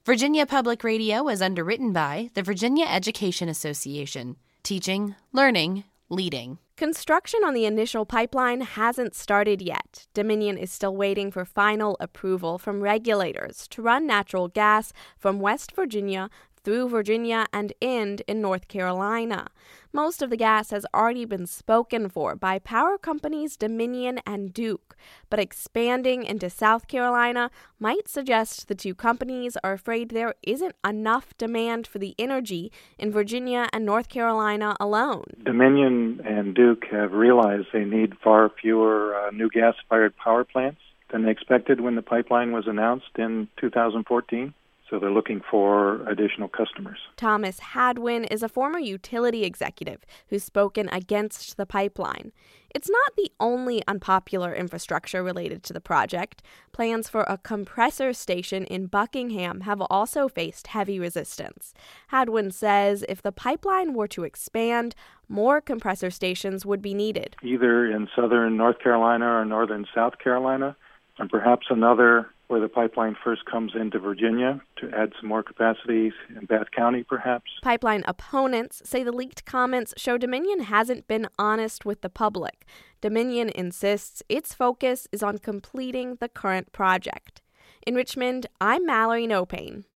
Virginia Public Radio is underwritten by the Virginia Education Association. Teaching, learning, leading. Construction on the initial pipeline hasn't started yet. Dominion is still waiting for final approval from regulators to run natural gas from West Virginia through Virginia and end in North Carolina. Most of the gas has already been spoken for by power companies Dominion and Duke, but expanding into South Carolina might suggest the two companies are afraid there isn't enough demand for the energy in Virginia and North Carolina alone. Dominion and Duke have realized they need far fewer new gas-fired power plants than they expected when the pipeline was announced in 2014. So they're looking for additional customers. Thomas Hadwin is a former utility executive who's spoken against the pipeline. It's not the only unpopular infrastructure related to the project. Plans for a compressor station in Buckingham have also faced heavy resistance. Hadwin says if the pipeline were to expand, more compressor stations would be needed. Either in southern North Carolina or northern South Carolina, and perhaps another where the pipeline first comes into Virginia to add some more capacity in Bath County, perhaps. Pipeline opponents say the leaked comments show Dominion hasn't been honest with the public. Dominion insists its focus is on completing the current project. In Richmond, I'm Mallory Nopane.